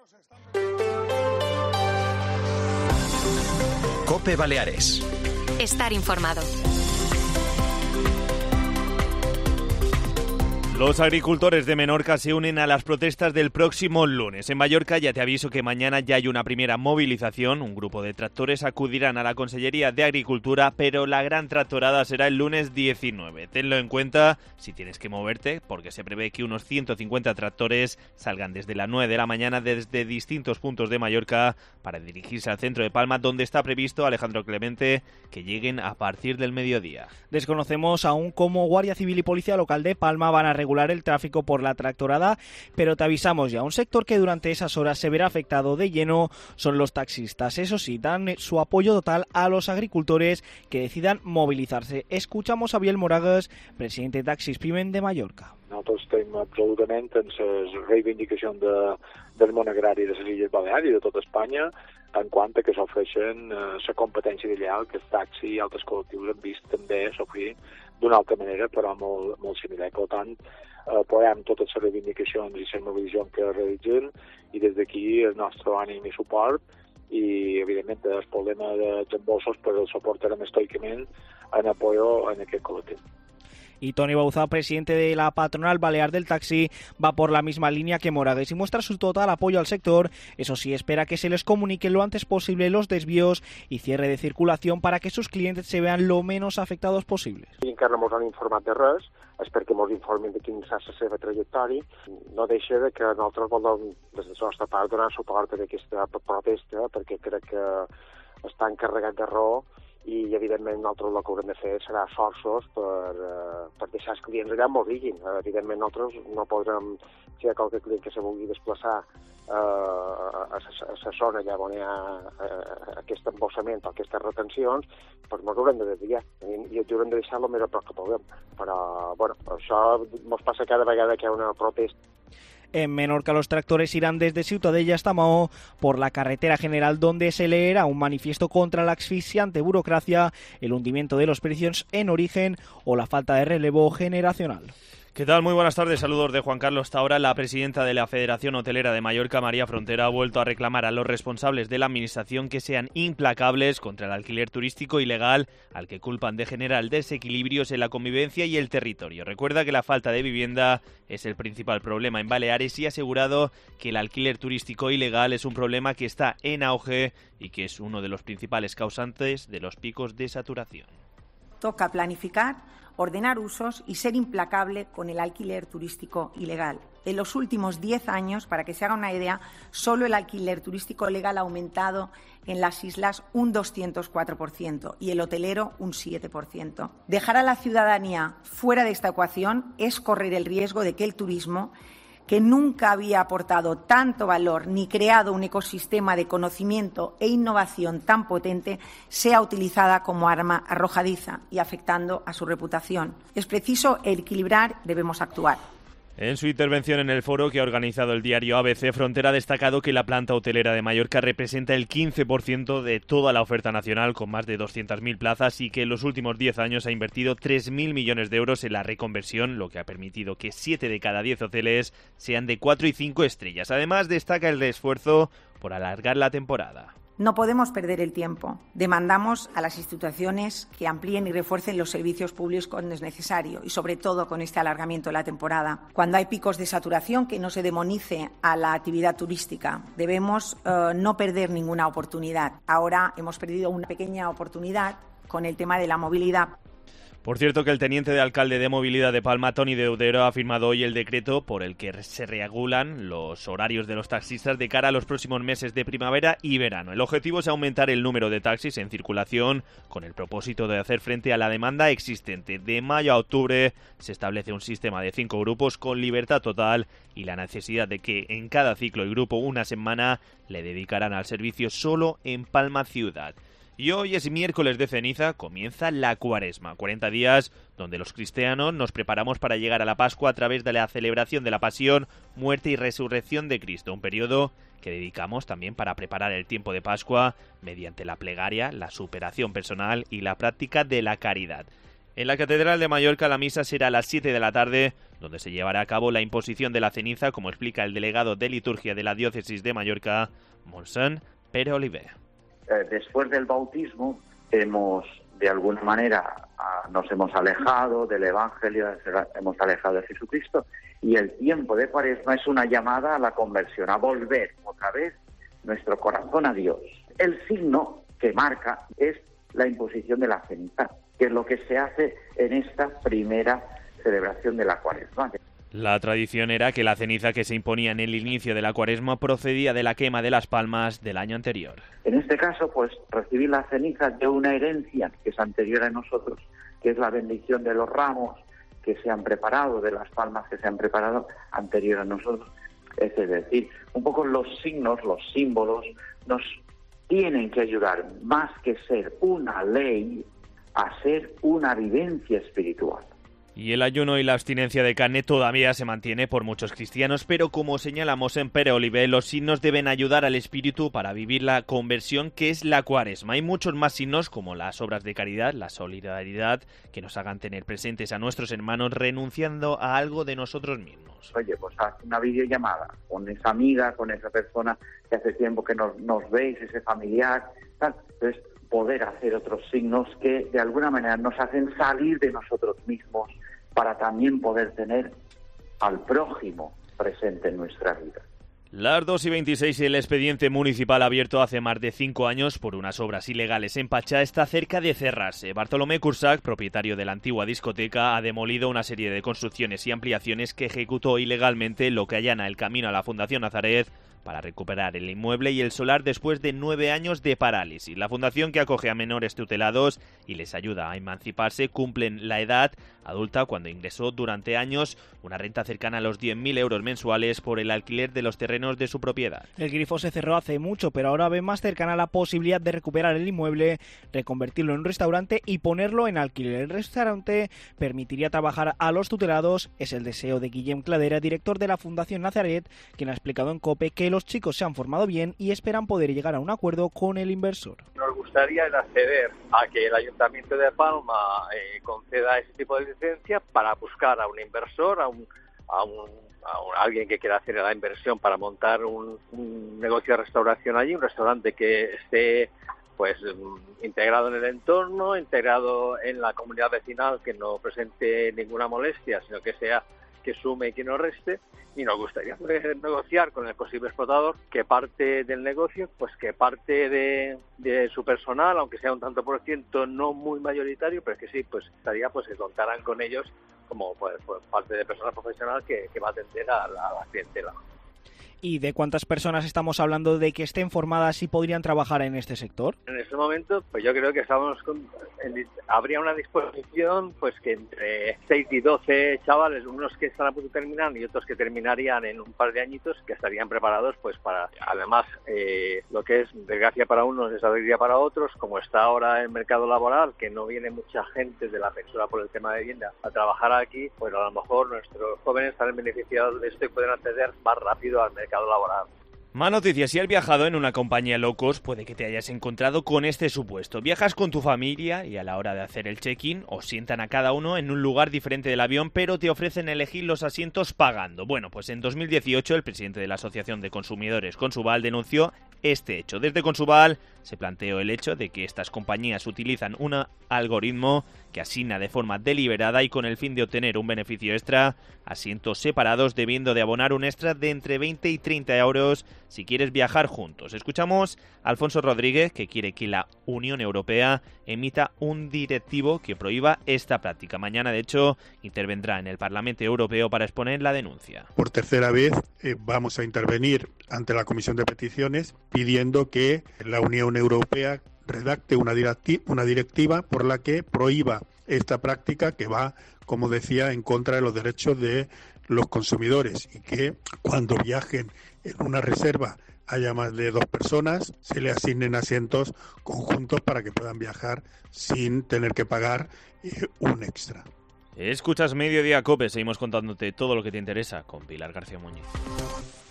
COPE Baleares. Estar informado. Los agricultores de Menorca se unen a las protestas del próximo lunes. En Mallorca ya te aviso que mañana ya hay una primera movilización. Un grupo de tractores acudirán a la Consellería de Agricultura, pero la gran tractorada será el lunes 19. Tenlo en cuenta si tienes que moverte, porque se prevé que unos 150 tractores salgan desde las 9 de la mañana desde distintos puntos de Mallorca para dirigirse al centro de Palma, donde está previsto, Alejandro Clemente, que lleguen a partir del mediodía. Desconocemos aún cómo Guardia Civil y Policía Local de Palma van a regular el tráfico por la tractorada, pero te avisamos ya, un sector que durante esas horas se verá afectado de lleno son los taxistas. Eso sí, dan su apoyo total a los agricultores que decidan movilizarse. Escuchamos a Biel Moragues, presidente de Taxis Pimen de Mallorca. Nosaltres estem absolutament en la reivindicació del món agrari de les Illes Balears i de tota Espanya en quant a que s'ofereixen la competència lleial que el taxi i altres col·lectius han vist també s'oferir d'una altra manera, però molt similar. Per tant, apoyem totes les reivindicacions i les mobilitzacions que realitzen i des d'aquí el nostre ànim i suport i, evidentment, el problema dels embolsos per el soportarem estoicament en apoyo en aquest col·lectiu. Y Toni Bauzá, presidente de la patronal balear del taxi, va por la misma línea que Moragues y muestra su total apoyo al sector. Eso sí, espera que se les comunique lo antes posible los desvíos y cierre de circulación para que sus clientes se vean lo menos afectados posibles. I encara no ens han informat de res, és perquè ens informin de quina serà la seva trajectòria. No deixa de que nosaltres volem, des de la nostra part, donar suport a aquesta protesta, perquè crec que està encarregat de raó i, evidentment, nosaltres el que haurem de fer serà esforços per deixar els clients allà on vulguin. Evidentment, nosaltres no podrem, si hi ha qualque client que se vulgui desplaçar a la zona allà on hi ha aquest embossament o aquestes retencions, doncs ens haurem de desviar i ens haurem de deixar el més a prop que puguem. Però, bueno, això ens passa cada vegada que hi ha una protesta. En Menorca los tractores irán desde Ciutadella hasta Mahó por la carretera general, donde se leerá un manifiesto contra la asfixiante burocracia, el hundimiento de los precios en origen o la falta de relevo generacional. ¿Qué tal? Muy buenas tardes, saludos de Juan Carlos Taura. La presidenta de la Federación Hotelera de Mallorca, María Frontera, ha vuelto a reclamar a los responsables de la administración que sean implacables contra el alquiler turístico ilegal, al que culpan de generar desequilibrios en la convivencia y el territorio. Recuerda que la falta de vivienda es el principal problema en Baleares y ha asegurado que el alquiler turístico ilegal es un problema que está en auge y que es uno de los principales causantes de los picos de saturación. Toca planificar, ordenar usos y ser implacable con el alquiler turístico ilegal. En los últimos 10 años, para que se haga una idea, solo el alquiler turístico legal ha aumentado en las islas un 204% y el hotelero un 7%. Dejar a la ciudadanía fuera de esta ecuación es correr el riesgo de que el turismo, que nunca había aportado tanto valor ni creado un ecosistema de conocimiento e innovación tan potente, sea utilizada como arma arrojadiza y afectando a su reputación. Es preciso equilibrar, debemos actuar. En su intervención en el foro que ha organizado el diario ABC, Frontera ha destacado que la planta hotelera de Mallorca representa el 15% de toda la oferta nacional, con más de 200.000 plazas, y que en los últimos 10 años ha invertido 3.000 millones de euros en la reconversión, lo que ha permitido que 7 de cada 10 hoteles sean de 4 y 5 estrellas. Además, destaca el esfuerzo por alargar la temporada. No podemos perder el tiempo. Demandamos a las instituciones que amplíen y refuercen los servicios públicos cuando es necesario y, sobre todo, con este alargamiento de la temporada. Cuando hay picos de saturación, que no se demonice a la actividad turística. Debemos no perder ninguna oportunidad. Ahora hemos perdido una pequeña oportunidad con el tema de la movilidad. Por cierto, que el teniente de alcalde de Movilidad de Palma, Toni Deudero, ha firmado hoy el decreto por el que se regulan los horarios de los taxistas de cara a los próximos meses de primavera y verano. El objetivo es aumentar el número de taxis en circulación con el propósito de hacer frente a la demanda existente. De mayo a octubre se establece un sistema de 5 grupos con libertad total y la necesidad de que en cada ciclo y grupo una semana le dedicarán al servicio solo en Palma Ciudad. Y hoy es miércoles de ceniza, comienza la Cuaresma, 40 días donde los cristianos nos preparamos para llegar a la Pascua a través de la celebración de la pasión, muerte y resurrección de Cristo, un periodo que dedicamos también para preparar el tiempo de Pascua mediante la plegaria, la superación personal y la práctica de la caridad. En la Catedral de Mallorca la misa será a las 7 de la tarde, donde se llevará a cabo la imposición de la ceniza, como explica el delegado de liturgia de la diócesis de Mallorca, Monsen Pere Oliver. Después del bautismo de alguna manera, nos hemos alejado del Evangelio, hemos alejado de Jesucristo, y el tiempo de Cuaresma es una llamada a la conversión, a volver otra vez nuestro corazón a Dios. El signo que marca es la imposición de la ceniza, que es lo que se hace en esta primera celebración de la Cuaresma. La tradición era que la ceniza que se imponía en el inicio de la Cuaresma procedía de la quema de las palmas del año anterior. En este caso, pues recibir la ceniza de una herencia que es anterior a nosotros, que es la bendición de los ramos que se han preparado, de las palmas que se han preparado anterior a nosotros. Es decir, un poco los signos, los símbolos, nos tienen que ayudar, más que ser una ley, a ser una vivencia espiritual. Y el ayuno y la abstinencia de carne todavía se mantiene por muchos cristianos, pero como señalamos en Pere Oliver, los signos deben ayudar al espíritu para vivir la conversión que es la Cuaresma. Hay muchos más signos como las obras de caridad, la solidaridad, que nos hagan tener presentes a nuestros hermanos renunciando a algo de nosotros mismos. Oye, pues haz una videollamada con esa amiga, con esa persona que hace tiempo que nos veis, ese familiar, tal. Entonces, poder hacer otros signos que de alguna manera nos hacen salir de nosotros mismos para también poder tener al prójimo presente en nuestra vida. Las 2:26 y el expediente municipal abierto hace más de 5 años por unas obras ilegales en Pachá está cerca de cerrarse. Bartolomé Cursac, propietario de la antigua discoteca, ha demolido una serie de construcciones y ampliaciones que ejecutó ilegalmente, lo que allana el camino a la Fundación Nazaret para recuperar el inmueble y el solar después de 9 años de parálisis. La fundación, que acoge a menores tutelados y les ayuda a emanciparse, cumplen la edad adulta cuando ingresó durante años una renta cercana a los 10.000 euros mensuales por el alquiler de los terrenos de su propiedad. El grifo se cerró hace mucho, pero ahora ve más cercana la posibilidad de recuperar el inmueble, reconvertirlo en un restaurante y ponerlo en alquiler. El restaurante permitiría trabajar a los tutelados. Es el deseo de Guillem Cladera, director de la Fundación Nazaret, quien ha explicado en COPE que los chicos se han formado bien y esperan poder llegar a un acuerdo con el inversor. Nos gustaría acceder a que el Ayuntamiento de Palma conceda ese tipo de licencia para buscar a un inversor, a alguien que quiera hacer la inversión para montar un negocio de restauración allí, un restaurante que esté pues integrado en el entorno, integrado en la comunidad vecinal, que no presente ninguna molestia, sino que sume y que no reste. Y nos gustaría negociar con el posible explotador que parte del negocio, pues que parte de su personal, aunque sea un tanto por ciento no muy mayoritario, pero que sí, pues estaría pues que contaran con ellos como pues parte de personal profesional que va a atender a la clientela. ¿Y de cuántas personas estamos hablando de que estén formadas y podrían trabajar en este sector? En este momento, pues yo creo que habría una disposición pues que entre 6 y 12 chavales, unos que están a punto de terminar y otros que terminarían en un par de añitos, que estarían preparados pues para, además, lo que es desgracia para unos es alegría para otros, como está ahora el mercado laboral, que no viene mucha gente de la península por el tema de vivienda a trabajar aquí, pues a lo mejor nuestros jóvenes están beneficiados de esto y pueden acceder más rápido al mercado laboral. Más noticias. Si has viajado en una compañía low cost, puede que te hayas encontrado con este supuesto. Viajas con tu familia y a la hora de hacer el check-in os sientan a cada uno en un lugar diferente del avión, pero te ofrecen elegir los asientos pagando. Bueno, pues en 2018 el presidente de la Asociación de Consumidores, Consubal, denunció este hecho. Desde Consubal se planteó el hecho de que estas compañías utilizan un algoritmo que asigna de forma deliberada y con el fin de obtener un beneficio extra asientos separados, debiendo de abonar un extra de entre 20 y 30 euros si quieres viajar juntos. Escuchamos a Alfonso Rodríguez, que quiere que la Unión Europea emita un directivo que prohíba esta práctica. Mañana, de hecho, intervendrá en el Parlamento Europeo para exponer la denuncia. Por tercera vez vamos a intervenir ante la Comisión de Peticiones pidiendo que la Unión Europea redacte una directiva por la que prohíba esta práctica que va, como decía, en contra de los derechos de los consumidores, y que cuando viajen en una reserva haya más de 2 personas, se le asignen asientos conjuntos para que puedan viajar sin tener que pagar un extra. Escuchas Mediodía Cope, seguimos contándote todo lo que te interesa con Pilar García Muñiz.